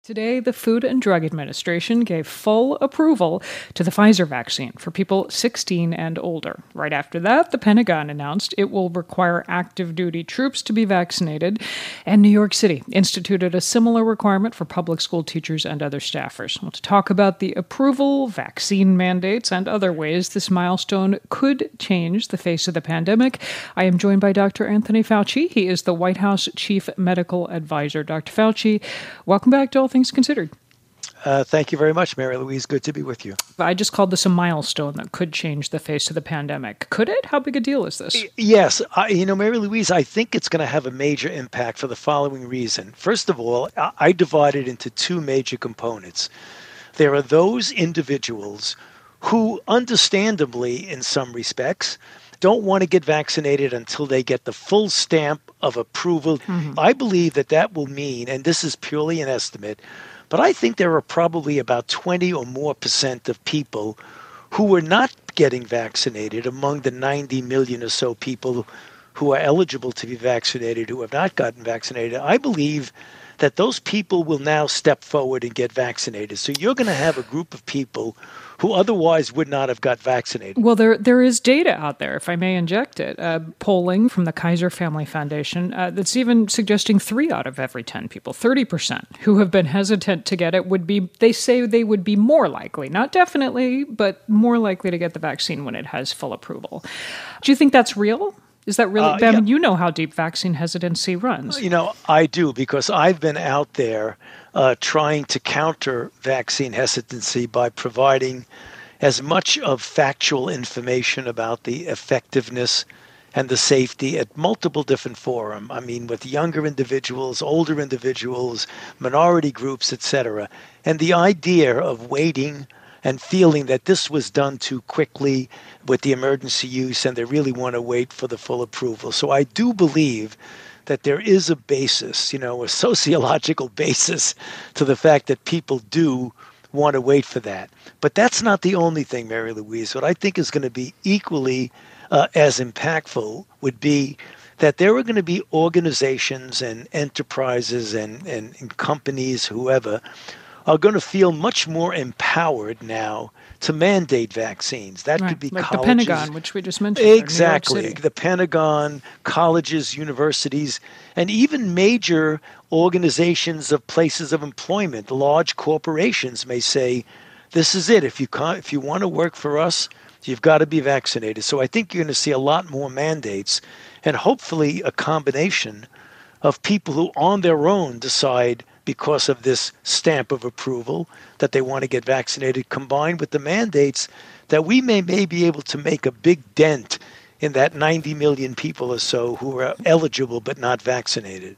Today, the Food and Drug Administration gave full approval to the Pfizer vaccine for people 16 and older. Right after that, the Pentagon announced it will require active duty troops to be vaccinated, and New York City instituted a similar requirement for public school teachers and other staffers. Well, to talk about the approval, vaccine mandates, and other ways this milestone could change the face of the pandemic, I am joined by Dr. Anthony Fauci. He is the White House Chief Medical Advisor. Dr. Fauci, welcome back to All Things Considered. Thank you very much, Mary Louise. Good to be with you. I just called this a milestone that could change the face of the pandemic. Could it? How big a deal is this? Yes. Mary Louise, I think it's going to have a major impact for the following reason. First of all, I divide it into two major components. There are those individuals who, understandably, in some respects, don't want to get vaccinated until they get the full stamp of approval. I believe that will mean, and this is purely an estimate, but I think there are probably about 20 or more % of people who are not getting vaccinated among the 90 million or so people who are eligible to be vaccinated who have not gotten vaccinated. I believe that those people will now step forward and get vaccinated. So you're going to have a group of people who otherwise would not have got vaccinated. Well, there is data out there, if I may inject it, polling from the Kaiser Family Foundation that's even suggesting 3 out of every 10 people, 30%, who have been hesitant to get it they say they would be more likely, not definitely, but more likely to get the vaccine when it has full approval. Do you think that's real? Is that really? I mean, you know how deep vaccine hesitancy runs. I do, because I've been out there trying to counter vaccine hesitancy by providing as much of factual information about the effectiveness and the safety at multiple different forums. I mean, with younger individuals, older individuals, minority groups, etc. And the idea of waiting and feeling that this was done too quickly with the emergency use and they really want to wait for the full approval. So I do believe that there is a basis, a sociological basis to the fact that people do want to wait for that. But that's not the only thing, Mary Louise. What I think is going to be equally as impactful would be that there are going to be organizations and enterprises and companies, whoever, are going to feel much more empowered now to mandate vaccines. That could be like colleges. The Pentagon, which we just mentioned. Exactly. The Pentagon, colleges, universities, and even major organizations of places of employment. Large corporations may say, this is it. If you want to work for us, you've got to be vaccinated. So I think you're going to see a lot more mandates and hopefully a combination of people who on their own decide because of this stamp of approval that they want to get vaccinated, combined with the mandates that we may be able to make a big dent in that 90 million people or so who are eligible but not vaccinated.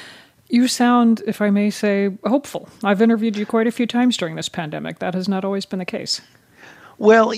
You sound, if I may say, hopeful. I've interviewed you quite a few times during this pandemic. That has not always been the case. Well,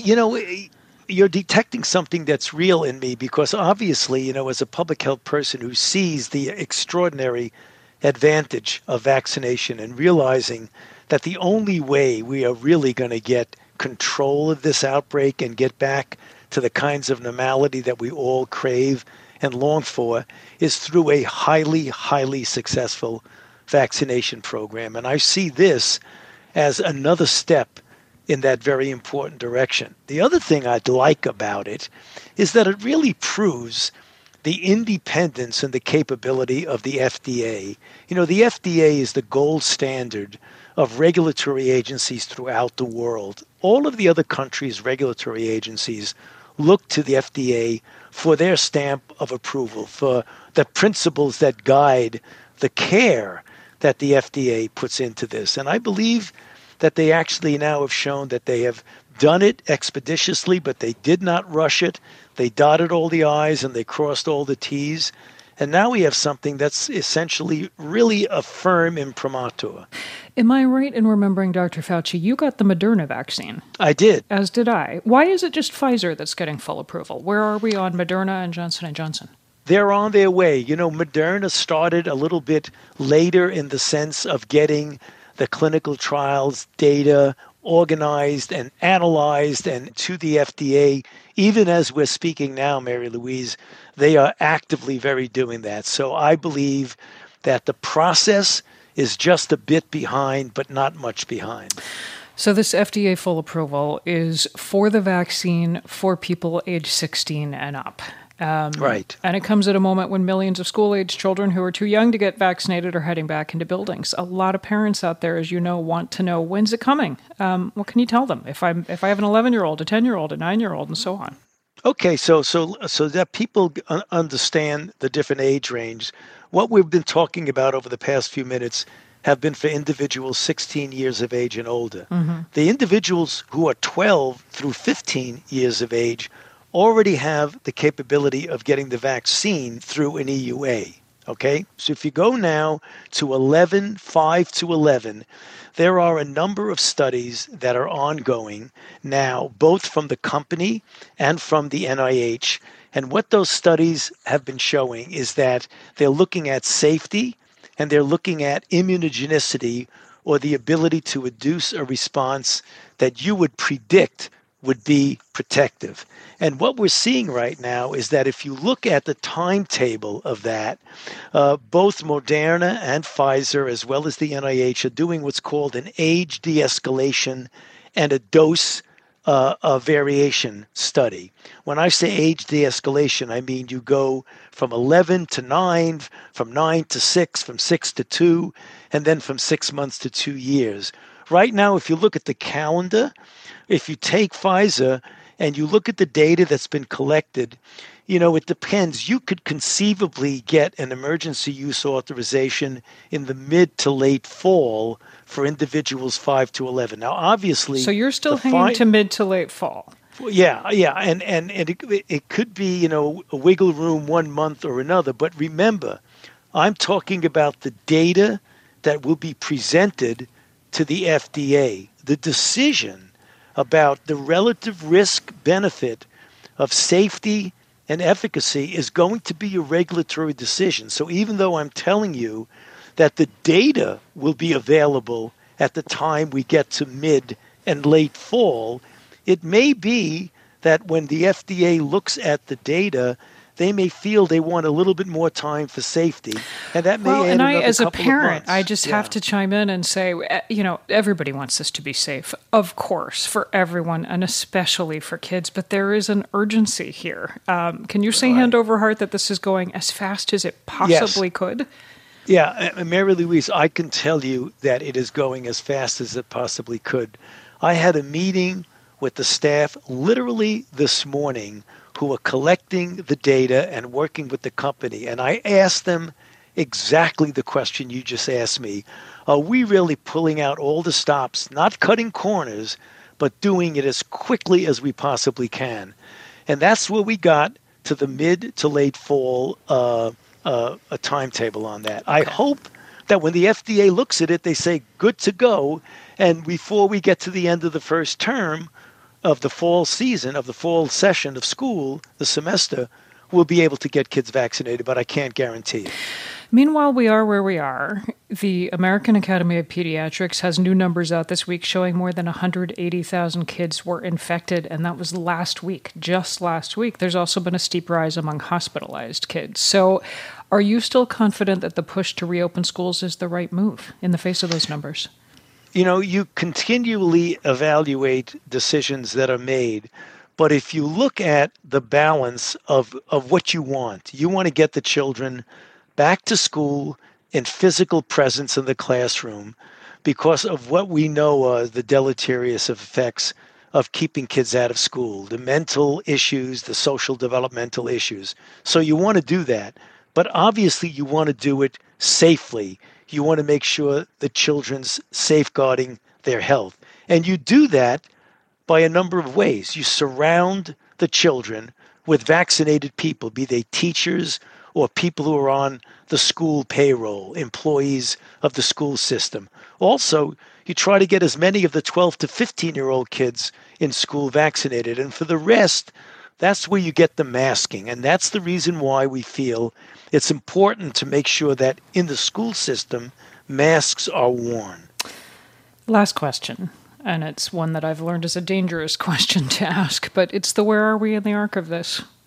you're detecting something that's real in me because obviously, as a public health person who sees the extraordinary advantage of vaccination and realizing that the only way we are really going to get control of this outbreak and get back to the kinds of normality that we all crave and long for is through a highly, highly successful vaccination program. And I see this as another step in that very important direction. The other thing I'd like about it is that it really proves the independence and the capability of the FDA. The FDA is the gold standard of regulatory agencies throughout the world. All of the other countries' regulatory agencies look to the FDA for their stamp of approval, for the principles that guide the care that the FDA puts into this. And I believe that they actually now have shown that they have done it expeditiously, but they did not rush it. They dotted all the I's and they crossed all the T's. And now we have something that's essentially really a firm imprimatur. Am I right in remembering, Dr. Fauci, you got the Moderna vaccine? I did. As did I. Why is it just Pfizer that's getting full approval? Where are we on Moderna and Johnson & Johnson? They're on their way. Moderna started a little bit later in the sense of getting the clinical trials data organized and analyzed and to the FDA. Even as we're speaking now, Mary Louise, they are actively very doing that. So I believe that the process is just a bit behind, but not much behind. So this FDA full approval is for the vaccine for people age 16 and up. Right. And it comes at a moment when millions of school-age children who are too young to get vaccinated are heading back into buildings. A lot of parents out there, as you know, want to know, when's it coming? What can you tell them if I have an 11-year-old, a 10-year-old, a 9-year-old, and so on? Okay, so that people understand the different age range. What we've been talking about over the past few minutes have been for individuals 16 years of age and older. Mm-hmm. The individuals who are 12 through 15 years of age already have the capability of getting the vaccine through an EUA. Okay, so if you go now to 5 to 11, there are a number of studies that are ongoing now, both from the company and from the NIH. And what those studies have been showing is that they're looking at safety and they're looking at immunogenicity, or the ability to induce a response that you would predict would be protective. And what we're seeing right now is that if you look at the timetable of that, both Moderna and Pfizer, as well as the NIH, are doing what's called an age de-escalation and a dose variation study. When I say age de-escalation, I mean you go from 11 to 9, from 9 to 6, from 6 to 2, and then from 6 months to 2 years. Right now, if you look at the calendar, if you take Pfizer and you look at the data that's been collected, it depends. You could conceivably get an emergency use authorization in the mid to late fall for individuals 5 to 11. Now, obviously... So you're still hanging to mid to late fall. Yeah. And it could be, a wiggle room 1 month or another. But remember, I'm talking about the data that will be presented to the FDA. The decision about the relative risk benefit of safety and efficacy is going to be a regulatory decision. So even though I'm telling you that the data will be available at the time we get to mid and late fall, it may be that when the FDA looks at the data, they may feel they want a little bit more time for safety, and that may add another couple of months. As a parent, I just have to chime in and say, everybody wants this to be safe, of course, for everyone, and especially for kids, but there is an urgency here. Can you say hand over heart that this is going as fast as it possibly could? Yeah, Mary Louise, I can tell you that it is going as fast as it possibly could. I had a meeting with the staff literally this morning who are collecting the data and working with the company. And I asked them exactly the question you just asked me. Are we really pulling out all the stops, not cutting corners, but doing it as quickly as we possibly can? And that's where we got to the mid to late fall a timetable on that. Okay. I hope that when the FDA looks at it, they say, good to go. And before we get to the end of the first term, of the fall season, of the fall session of school, the semester, we'll be able to get kids vaccinated, but I can't guarantee it. Meanwhile, we are where we are. The American Academy of Pediatrics has new numbers out this week showing more than 180,000 kids were infected, and that was last week, just last week. There's also been a steep rise among hospitalized kids. So are you still confident that the push to reopen schools is the right move in the face of those numbers? You continually evaluate decisions that are made, but if you look at the balance of what you want to get the children back to school in physical presence in the classroom because of what we know are the deleterious effects of keeping kids out of school, the mental issues, the social developmental issues. So you want to do that, but obviously you want to do it safely. You want to make sure the children's safeguarding their health. And you do that by a number of ways. You surround the children with vaccinated people, be they teachers or people who are on the school payroll, employees of the school system. Also, you try to get as many of the 12 to 15-year-old kids in school vaccinated. And for the rest, that's where you get the masking. And that's the reason why we feel it's important to make sure that in the school system, masks are worn. Last question, and it's one that I've learned is a dangerous question to ask, but it's the where are we in the arc of this?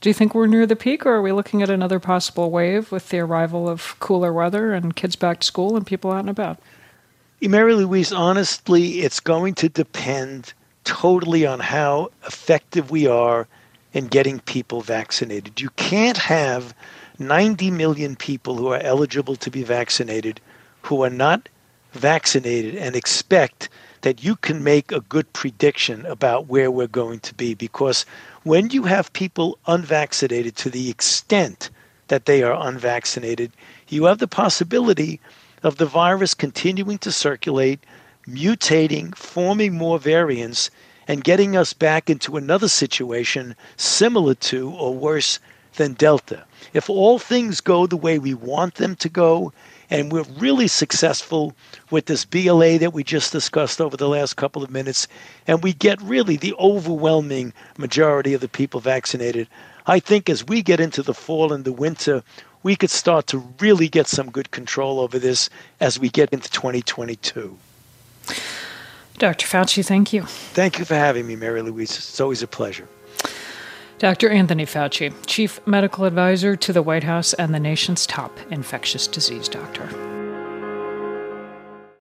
Do you think we're near the peak, or are we looking at another possible wave with the arrival of cooler weather and kids back to school and people out and about? Mary Louise, honestly, it's going to depend totally on how effective we are in getting people vaccinated. You can't have 90 million people who are eligible to be vaccinated who are not vaccinated and expect that you can make a good prediction about where we're going to be. Because when you have people unvaccinated to the extent that they are unvaccinated, you have the possibility of the virus continuing to circulate, mutating, forming more variants, and getting us back into another situation similar to or worse than Delta. If all things go the way we want them to go, and we're really successful with this BLA that we just discussed over the last couple of minutes, and we get really the overwhelming majority of the people vaccinated, I think as we get into the fall and the winter, we could start to really get some good control over this as we get into 2022. Dr. Fauci, thank you. Thank you for having me, Mary Louise. It's always a pleasure. Dr. Anthony Fauci, Chief Medical Advisor to the White House and the nation's top infectious disease doctor.